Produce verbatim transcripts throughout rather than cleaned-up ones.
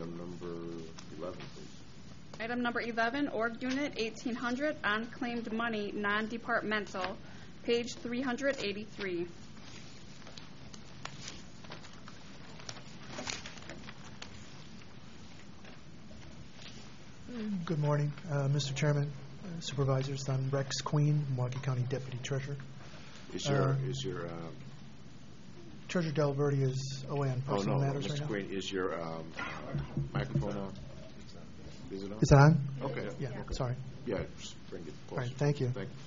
Item number eleven, please. Item number eleven, Org Unit eighteen hundred, unclaimed money, non-departmental, page three hundred eighty-three. Good morning, uh, Mister Chairman, uh, Supervisors. I'm Rex Queen, Milwaukee County Deputy Treasurer. Is your, Uh, is your, uh, Treasurer Delverde is away on oh, personal no, matters Mister right now. Queen, is your um, microphone on? Is it on? Is it on? Okay. Yeah, Okay. sorry. Yeah, just bring it All closer. right, thank you. Thank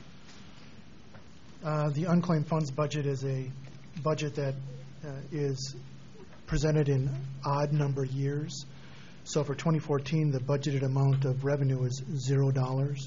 you. Uh, The unclaimed funds budget is a budget that uh, is presented in odd number years. So for twenty fourteen, the budgeted amount of revenue is zero dollars.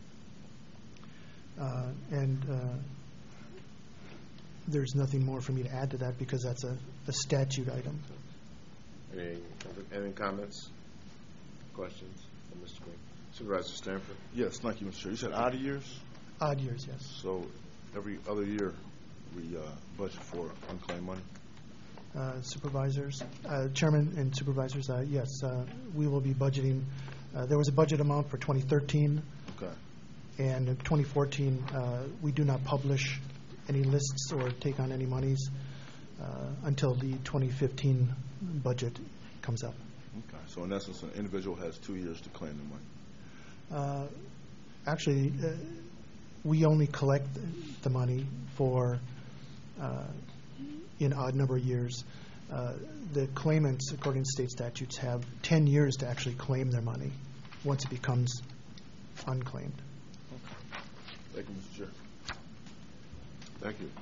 Uh, and uh, there's nothing more for me to add to that because that's a, a statute item. Any, any comments, questions from Mister Queen? Supervisor Stanford? Yes, thank you, Mister Chair. You said odd years, Odd years, yes. so every other year we uh, budget for unclaimed money. Uh, Supervisors, uh, Chairman and Supervisors, uh, yes, uh, we will be budgeting. Uh, there was a budget amount for twenty thirteen, Okay. and in twenty fourteen, uh, we do not publish any lists or take on any monies uh, until the twenty fifteen budget comes up. Okay. So in essence, an individual has two years to claim the money. Uh, Actually, uh, we only collect the money for uh, in odd number of years. Uh, the claimants, according to state statutes, have ten years to actually claim their money once it becomes unclaimed. Thank you, Mister Chair. Thank you.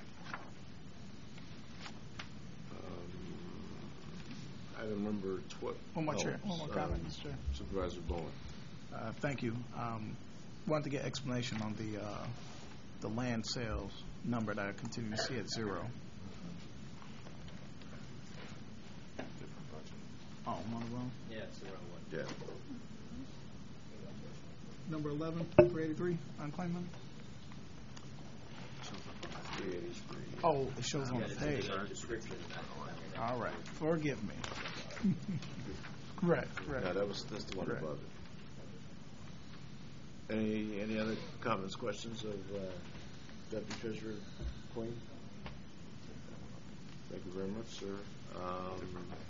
Um, Item number twelve. One more, oh, chair. One more uh, comment, Mister Chair. Supervisor Bowen. Uh, thank you. Um, wanted to get explanation on the uh, the land sales number that I continue to see at zero. Oh, one of them. Yeah. Number eleven, three eighty-three, unclaimed money. three eighty-three. Oh, it shows on the page. All right, forgive me. Correct, No, correct. that was, that's the one Correct. above it. Any, any other comments, questions of uh, Deputy Treasurer Queen? Thank you very much, sir. Um,